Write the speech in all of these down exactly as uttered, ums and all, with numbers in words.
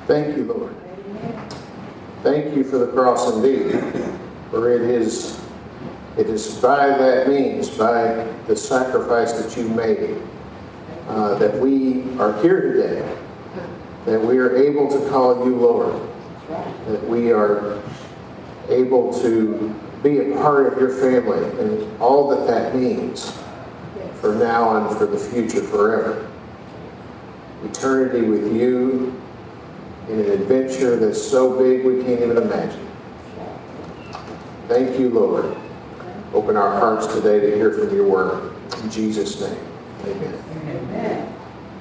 Thank you, Lord. Thank you for the cross indeed, for it is, it is by that means, by the sacrifice that you made, uh, that we are here today, that we are able to call you Lord, that we are able to be a part of your family and all that that means for now and for the future forever. Eternity with you in an adventure that's so big we can't even imagine. Thank you, Lord. Open our hearts today to hear from your word. In Jesus' name, amen. Amen.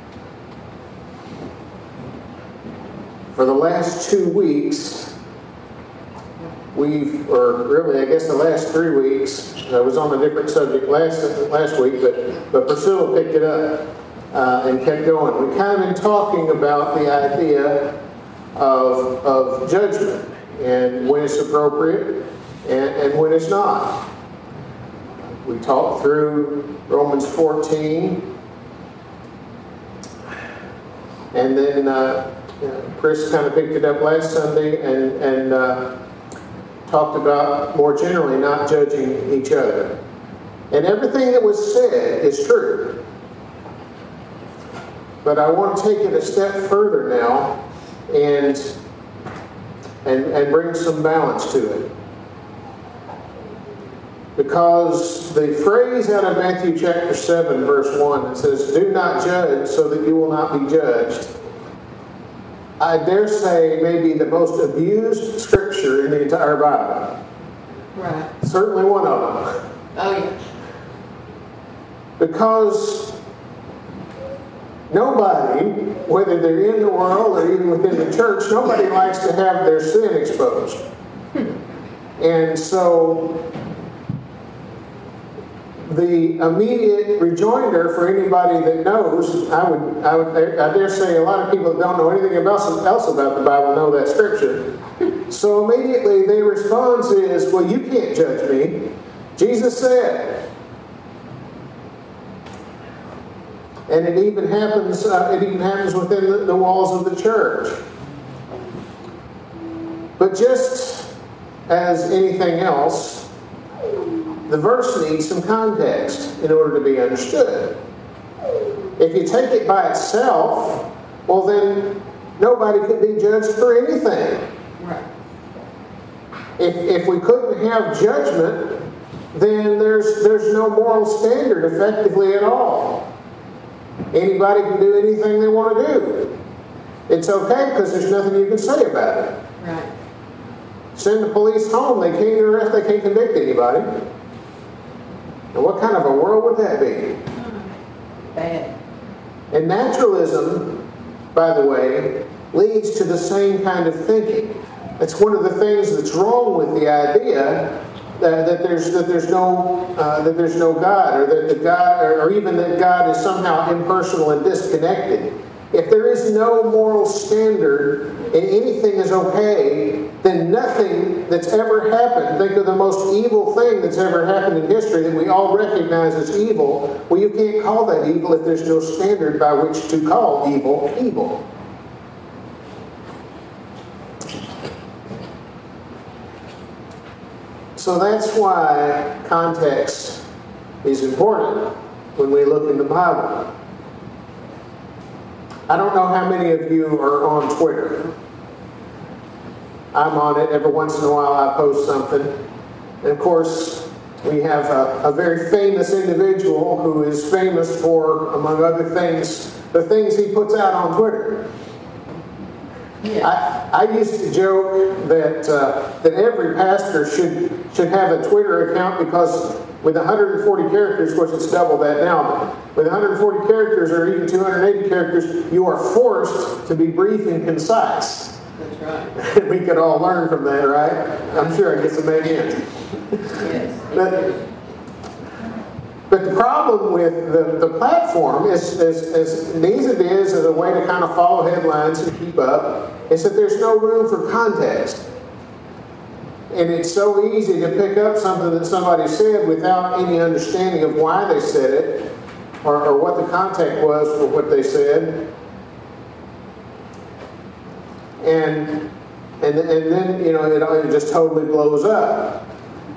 For the last two weeks, we've, or really, I guess the last three weeks, I was on a different subject last last week, but, but Priscilla picked it up uh, and kept going. We've kind of been talking about the idea of, of judgment and when it's appropriate and, and when it's not. We talked through Romans fourteen, and then uh, Chris kind of picked it up last Sunday and, and uh, talked about more generally not judging each other. And everything that was said is true. But I want to take it a step further now and, and, and bring some balance to it. Because the phrase out of Matthew chapter seven, verse one, it says, "Do not judge so that you will not be judged," I dare say may be the most abused scripture in the entire Bible. Right. Certainly one of them. Oh, yeah. Because nobody, whether they're in the world or even within the church, nobody likes to have their sin exposed. And so the immediate rejoinder for anybody that knows, I would, I would, I dare say a lot of people that don't know anything else about the Bible know that scripture. So immediately their response is, "Well, you can't judge me. Jesus said." And it even happens. Uh, it even happens within the, the walls of the church. But just as anything else, the verse needs some context in order to be understood. If you take it by itself, well then nobody could be judged for anything. Right. If if we couldn't have judgment, then there's there's no moral standard effectively at all. Anybody can do anything they want to do. It's okay because there's nothing you can say about it. Right. Send the police home, they can't arrest, they can't convict anybody. And what kind of a world would that be? Bad. And naturalism, by the way, leads to the same kind of thinking. That's one of the things that's wrong with the idea that, that there's that there's no uh, that there's no God, or that the God, or even that God is somehow impersonal and disconnected. If there is no moral standard and anything is okay, then nothing that's ever happened, think of the most evil thing that's ever happened in history that we all recognize as evil, well, you can't call that evil if there's no standard by which to call evil, evil. So that's why context is important when we look in the Bible. I don't know how many of you are on Twitter. I'm on it. Every once in a while I post something. And of course, we have a, a very famous individual who is famous for, among other things, the things he puts out on Twitter. Yeah. I, I used to joke that uh, that every pastor should should have a Twitter account, because with one hundred forty characters, of course it's double that now, but with one hundred forty characters or even two hundred eighty characters, you are forced to be brief and concise. That's right. We could all learn from that, right? I'm sure I get some amen. Yes. But, but the problem with the, the platform is, is, as neat as it is as a way to kind of follow headlines and keep up, is that there's no room for context. And it's so easy to pick up something that somebody said without any understanding of why they said it, or, or what the context was for what they said. and and and then you know it, it just totally blows up.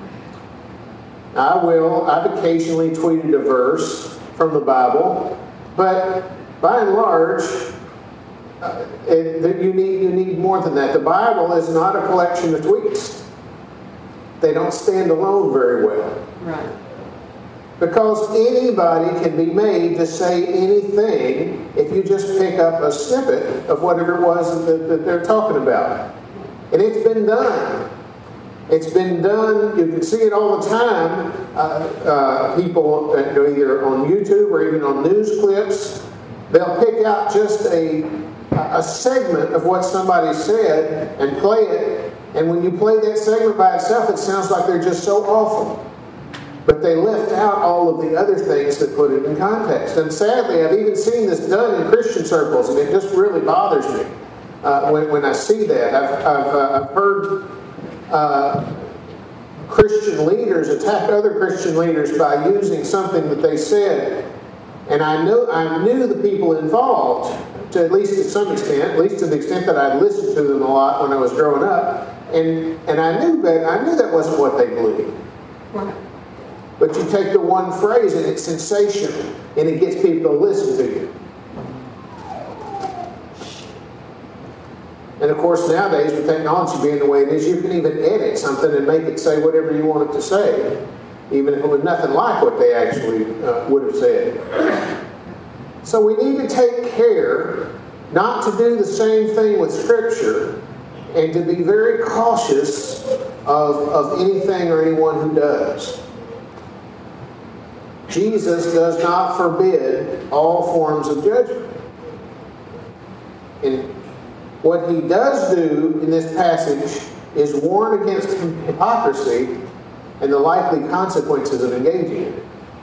I will. I've occasionally tweeted a verse from the Bible, but by and large, uh, it, it, you need you need more than that. The Bible is not a collection of tweets. They don't stand alone very well. Right. Because anybody can be made to say anything if you just pick up a snippet of whatever it was that, that they're talking about. And it's been done. It's been done. You can see it all the time. Uh, uh, people, uh, either on YouTube or even on news clips, they'll pick out just a, a segment of what somebody said and play it. And when you play that segment by itself, it sounds like they're just so awful. But they left out all of the other things that put it in context. And sadly, I've even seen this done in Christian circles, and it just really bothers me uh, when, when I see that. I've, I've, uh, I've heard uh, Christian leaders attack other Christian leaders by using something that they said. And I know I knew the people involved, to at least to some extent, at least to the extent that I listened to them a lot when I was growing up. And, and I knew that I knew that wasn't what they believed. Right. But you take the one phrase and it's sensational, and it gets people to listen to you. And of course, nowadays, with technology being the way it is, you can even edit something and make it say whatever you want it to say, even if it was nothing like what they actually uh, would have said. So we need to take care not to do the same thing with Scripture, and to be very cautious of, of anything or anyone who does. Jesus does not forbid all forms of judgment. And what he does do in this passage is warn against hypocrisy and the likely consequences of engaging in it.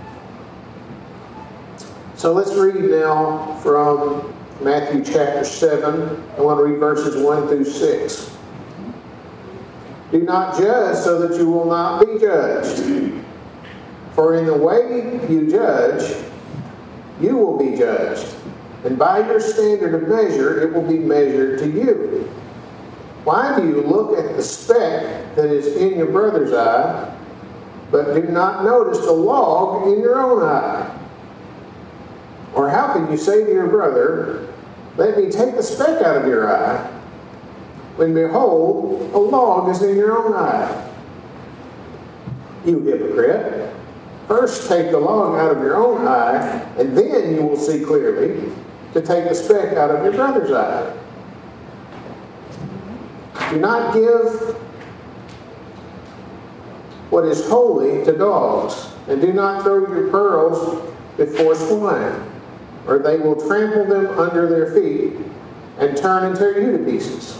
So let's read now from Matthew chapter seven. I want to read verses one through six. Do not judge so that you will not be judged. For in the way you judge, you will be judged. And by your standard of measure, it will be measured to you. Why do you look at the speck that is in your brother's eye, but do not notice the log in your own eye? Or how can you say to your brother, let me take the speck out of your eye, when behold, a log is in your own eye? You hypocrite! First take the log out of your own eye, and then you will see clearly to take the speck out of your brother's eye. Do not give what is holy to dogs, and do not throw your pearls before swine, or they will trample them under their feet and turn and tear you to pieces.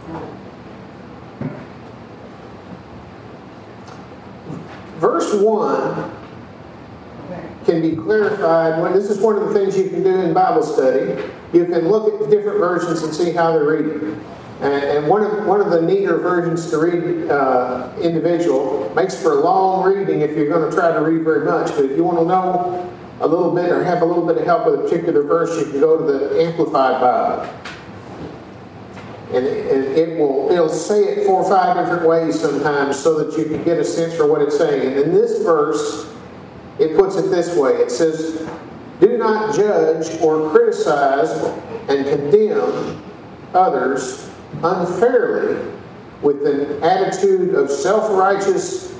Verse one can be clarified. When this is one of the things you can do in Bible study. You can look at different versions and see how they're reading. And, and one of one of the neater versions to read uh, individual makes for a long reading if you're going to try to read very much. But if you want to know a little bit or have a little bit of help with a particular verse, you can go to the Amplified Bible. And it, and it will it'll say it four or five different ways sometimes so that you can get a sense for what it's saying. And in this verse, it puts it this way. It says, do not judge or criticize and condemn others unfairly with an attitude of self-righteous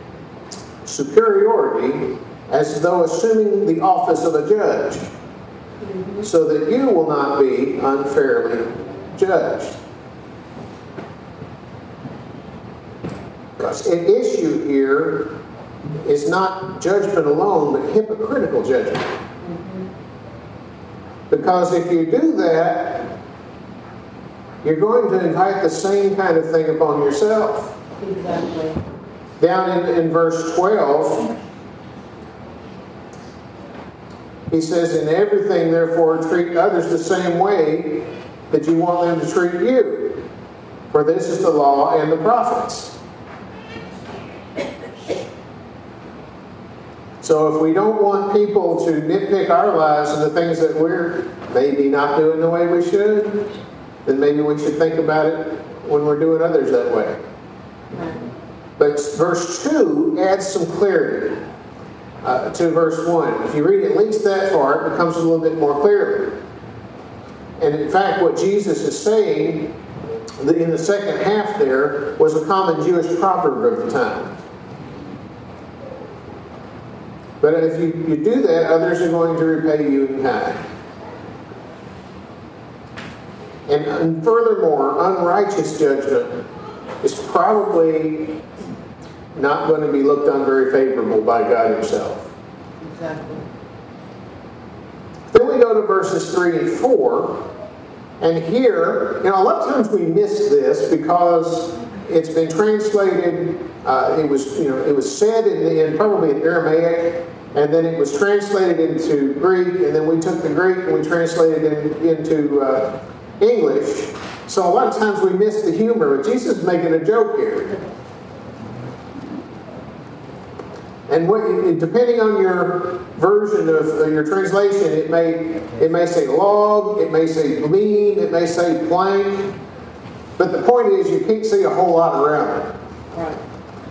superiority as though assuming the office of a judge, mm-hmm. so that you will not be unfairly judged. Because an issue here is not judgment alone, but hypocritical judgment. Mm-hmm. Because if you do that, you're going to invite the same kind of thing upon yourself. Exactly. Down in, in verse twelve, he says, in everything, therefore, treat others the same way that you want them to treat you. For this is the law and the prophets. So if we don't want people to nitpick our lives and the things that we're maybe not doing the way we should, then maybe we should think about it when we're doing others that way. Right. But verse two adds some clarity uh, to verse one. If you read at least that far, it becomes a little bit more clearly. And in fact, what Jesus is saying in the second half there was a common Jewish proverb of the time. But if you, you do that, others are going to repay you in kind. And, and furthermore, unrighteous judgment is probably not going to be looked on very favorable by God Himself. Exactly. Then we go to verses three and four. And here, you know, a lot of times we miss this because it's been translated, uh, it was, you know, it was said in, the, in probably in Aramaic, and then it was translated into Greek, and then we took the Greek and we translated it into uh, English. So a lot of times we miss the humor, but Jesus is making a joke here. And what, depending on your version of uh, your translation, it may it may say log, it may say beam, it may say plank. But the point is, you can't see a whole lot around it. Right.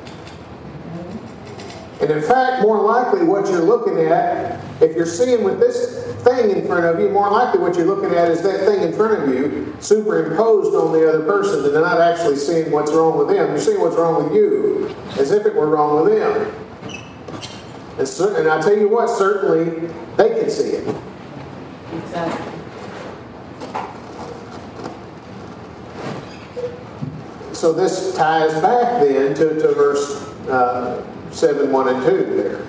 And in fact, more likely what you're looking at, if you're seeing with this thing in front of you, more likely what you're looking at is that thing in front of you superimposed on the other person, and they're not actually seeing what's wrong with them. You're seeing what's wrong with you as if it were wrong with them. And, so, and I tell you what, certainly they can see it. Exactly. So this ties back then to, to verse uh, seven, one, and two there.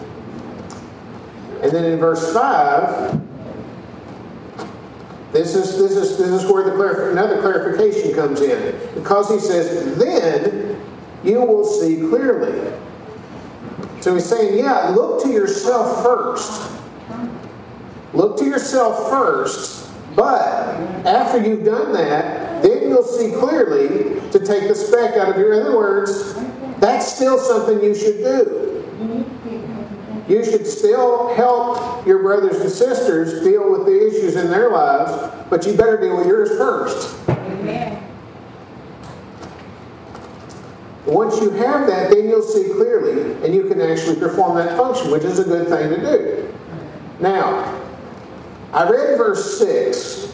And then in verse five, this is this is this is where the clarif- another clarification comes in. Because he says, then you will see clearly. So he's saying, yeah, look to yourself first. Look to yourself first, but after you've done that, then you'll see clearly to take the speck out of your. In other words, that's still something you should do. You should still help your brothers and sisters deal with the issues in their lives, but you better deal with yours first. Amen. Once you have that, then you'll see clearly, and you can actually perform that function, which is a good thing to do. Now, I read verse six,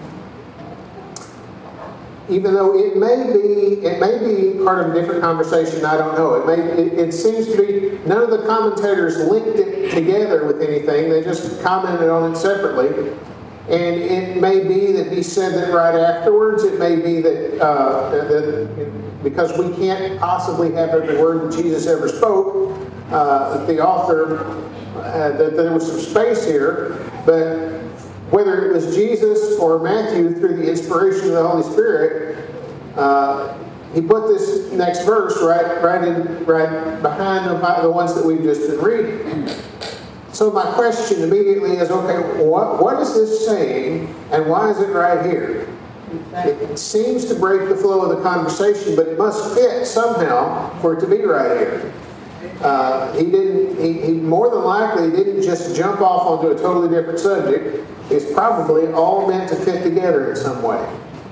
even though it may be it may be part of a different conversation, I don't know. It may it, it seems to be none of the commentators linked it together with anything. They just commented on it separately. And it may be that he said that right afterwards. It may be that, uh, that because we can't possibly have every word that Jesus ever spoke, uh, that the author, uh, that there was some space here. But whether it was Jesus or Matthew through the inspiration of the Holy Spirit, uh, he put this next verse right, right, in, right behind the, the ones that we've just been reading. So my question immediately is, okay, what, what is this saying, and why is it right here? It, it seems to break the flow of the conversation, but it must fit somehow for it to be right here. Uh, he didn't. He, he more than likely didn't just jump off onto a totally different subject. It's probably all meant to fit together in some way.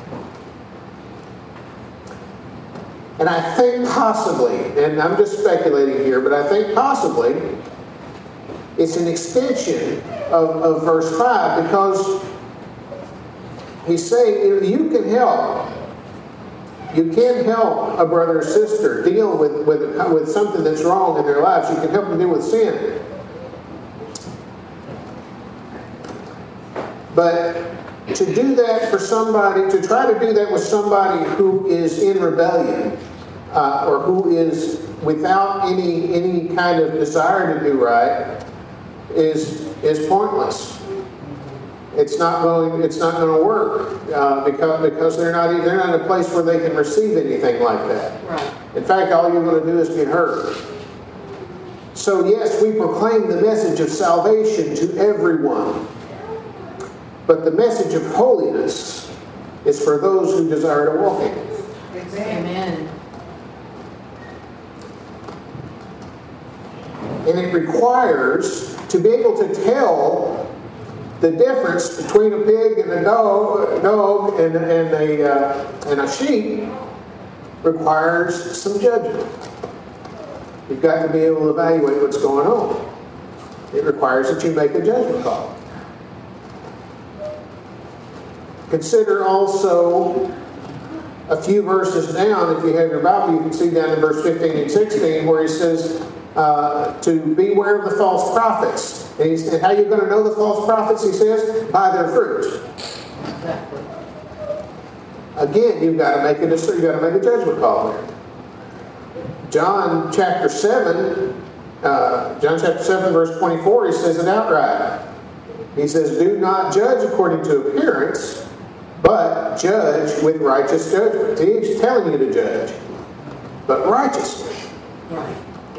And I think possibly, and I'm just speculating here, but I think possibly it's an extension of, of verse five, because he's saying you can help. You can help a brother or sister deal with, with, with something that's wrong in their lives. You can help them deal with sin. But to do that for somebody, to try to do that with somebody who is in rebellion, uh, or who is without any any kind of desire to do right, is is pointless. It's not going. It's not going to work uh, because because they're not they're not in a place where they can receive anything like that. Right. In fact, all you're going to do is get hurt. So yes, we proclaim the message of salvation to everyone, but the message of holiness is for those who desire to walk in it. Amen. And it requires to be able to tell the difference between a pig and a dog, dog and, and, a, uh, and a sheep requires some judgment. You've got to be able to evaluate what's going on. It requires that you make a judgment call. Consider also a few verses down, if you have your Bible, you can see down in verse fifteen and sixteen where he says uh, to beware of the false prophets. And, he's, and how are you going to know the false prophets, he says? By their fruit. Exactly. Again, you've got to make a decision, you've got to make a judgment call there. John chapter seven, uh, John chapter seven, verse twenty-four, he says it outright. He says, do not judge according to appearance, but judge with righteous judgment. He's telling you to judge, but righteously. Right.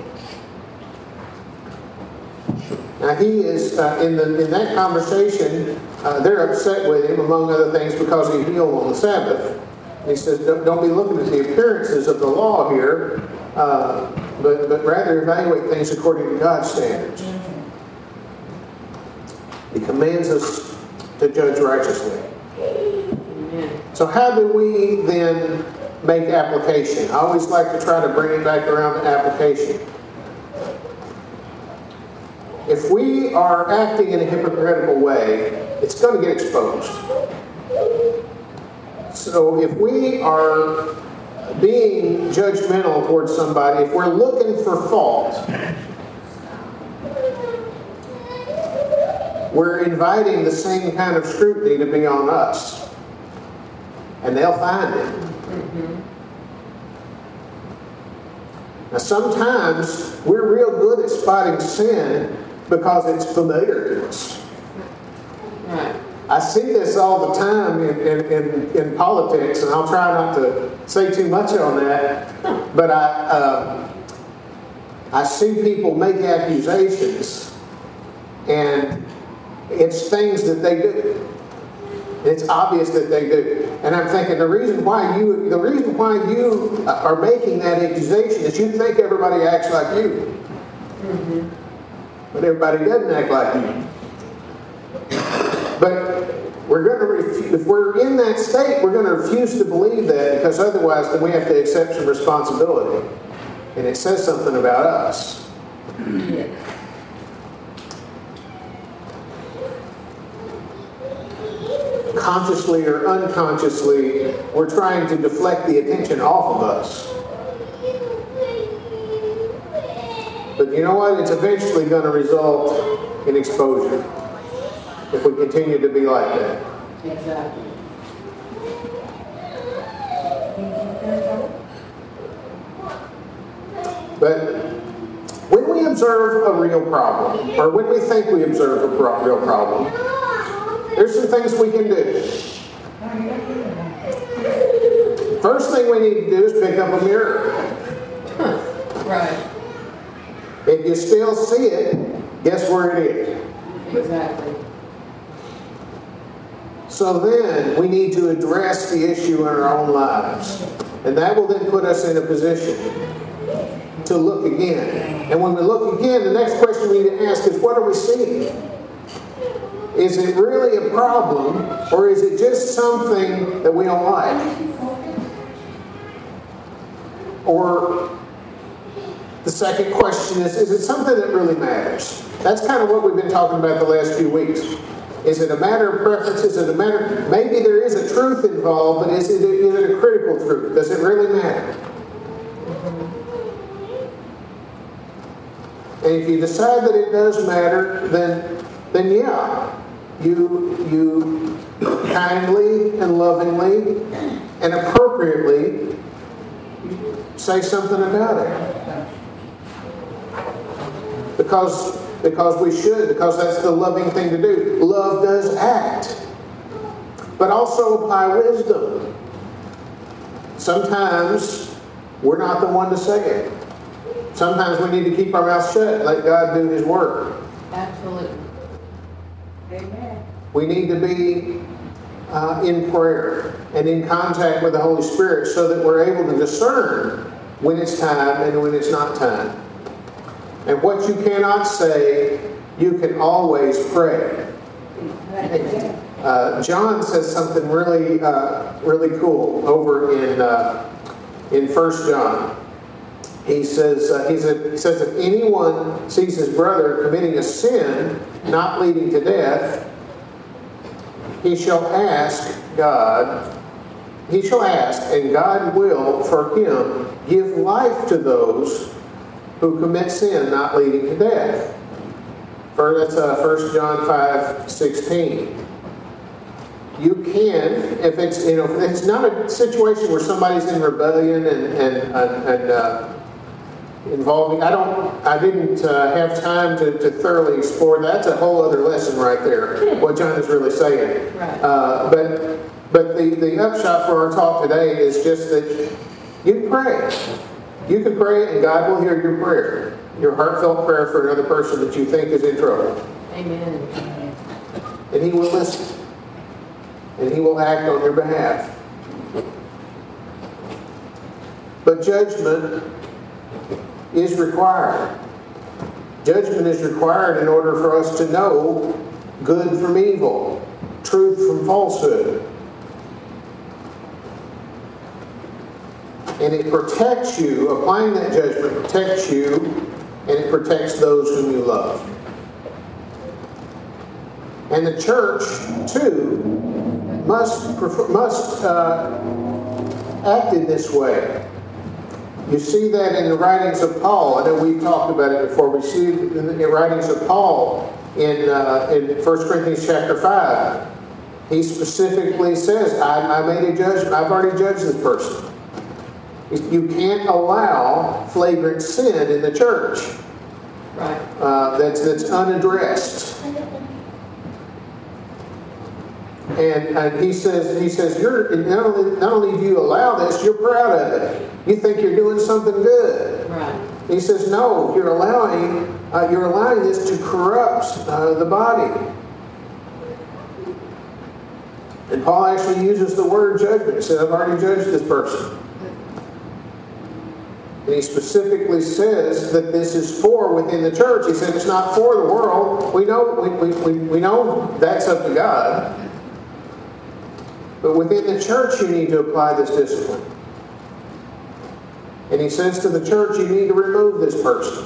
Now he is, uh, in, the, in that conversation, uh, they're upset with him, among other things, because he healed on the Sabbath. And he says, don't, don't be looking at the appearances of the law here, uh, but, but rather evaluate things according to God's standards. He commands us to judge righteously. Amen. So how do we then make application? I always like to try to bring it back around to application. If we are acting in a hypocritical way, it's going to get exposed. So if we are being judgmental towards somebody, if we're looking for fault, we're inviting the same kind of scrutiny to be on us. And they'll find it. Mm-hmm. Now sometimes we're real good at spotting sin because it's familiar to us. Right. I see this all the time in, in, in, in politics, and I'll try not to say too much on that, but I, uh, I see people make accusations, and it's things that they do. It's obvious that they do. And I'm thinking the reason why you the reason why you are making that accusation is you think everybody acts like you. Mm-hmm. But everybody doesn't act like you. But we're going to refuse, if we're in that state, we're going to refuse to believe that, because otherwise then we have to accept some responsibility. And it says something about us. Yeah. Consciously or unconsciously, we're trying to deflect the attention off of us. But you know what? It's eventually going to result in exposure if we continue to be like that. Exactly. But when we observe a real problem, or when we think we observe a pro- real problem, there's some things we can do. First thing we need to do is pick up a mirror. Right. If you still see it, guess where it is? Exactly. So then we need to address the issue in our own lives. And that will then put us in a position to look again. And when we look again, the next question we need to ask is, what are we seeing? Is it really a problem, or is it just something that we don't like? Or the second question is, is it something that really matters? That's kind of what we've been talking about the last few weeks. Is it a matter of preference? Is it a matter, maybe there is a truth involved, but is it, is it a critical truth? Does it really matter? And if you decide that it does matter, then, then yeah, you, you kindly and lovingly and appropriately say something about it. Because, because we should, because that's the loving thing to do. Love does act, but also apply wisdom. Sometimes we're not the one to say it. Sometimes we need to keep our mouth shut and let God do His work. Absolutely. Amen. We need to be uh, in prayer and in contact with the Holy Spirit so that we're able to discern when it's time and when it's not time. And what you cannot say, you can always pray. Uh, John says something really, uh, really cool over in uh, in First John. He says, uh, he said, he says, if anyone sees his brother committing a sin not leading to death, he shall ask God. He shall ask, and God will, for him, give life to those who commit sin not leading to death. For that's uh, First John five sixteen. You can, if it's you know, if it's not a situation where somebody's in rebellion and and and, and uh, involving. I don't. I didn't uh, have time to, to thoroughly explore. That's a whole other lesson right there. What John is really saying. Right. Uh, but but the the upshot for our talk today is just that you pray. You can pray, and God will hear your prayer, your heartfelt prayer for another person that you think is in trouble. Amen. And He will listen. And He will act on your behalf. But judgment is required. Judgment is required in order for us to know good from evil, truth from falsehood. And it protects you, applying that judgment protects you, and it protects those whom you love. And the church, too, must, must uh, act in this way. You see that in the writings of Paul. I know we've talked about it before. We see it in the writings of Paul in, uh, in First Corinthians chapter five. He specifically says, I, I made a judgment. I've already judged this person. You can't allow flagrant sin in the church. Right. Uh, that's, that's unaddressed. And, and he says, he says, you're not only, not only do you allow this, you're proud of it. You think you're doing something good. Right. He says, no, you're allowing, uh, you're allowing this to corrupt uh, the body. And Paul actually uses the word judgment. He said, I've already judged this person. And he specifically says that this is for within the church. He said it's not for the world. We know, we, we, we, we know that's up to God. But within the church you need to apply this discipline. And he says to the church, you need to remove this person.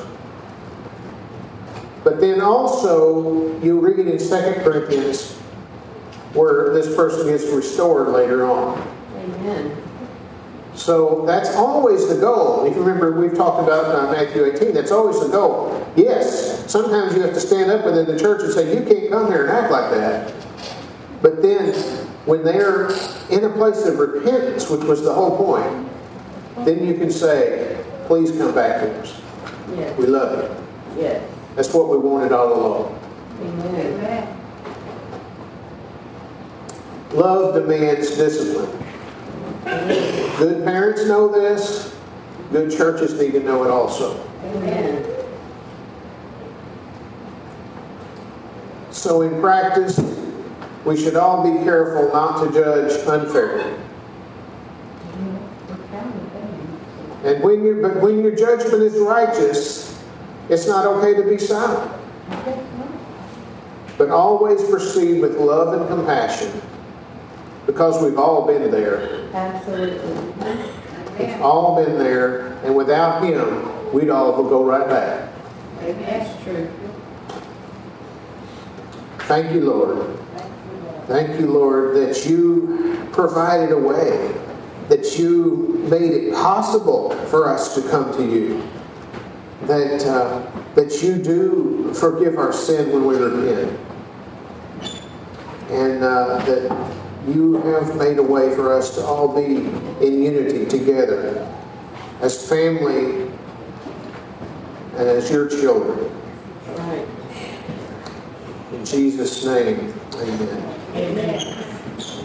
But then also, you read in Second Corinthians where this person gets restored later on. Amen. So that's always the goal. If you remember, we've talked about uh, Matthew eighteen. That's always the goal. Yes, sometimes you have to stand up within the church and say, you can't come here and act like that. But then, when they're in a place of repentance, which was the whole point, then you can say, please come back to us. Yes. We love you. Yes. That's what we wanted all along. Amen. Amen. Love demands discipline. Good parents know this. Good churches need to know it also. Amen. So in practice, we should all be careful not to judge unfairly. And when your but when your judgment is righteous, it's not okay to be silent. But always proceed with love and compassion, because we've all been there. Absolutely. We've all been there, and without Him, we'd all go right back. That's true. Thank you, Lord. Thank you, Lord, that you provided a way, that you made it possible for us to come to you, that uh, that you do forgive our sin when we repent, and uh, that you have made a way for us to all be in unity together as family and as your children. Right. In Jesus' name, amen. Amen.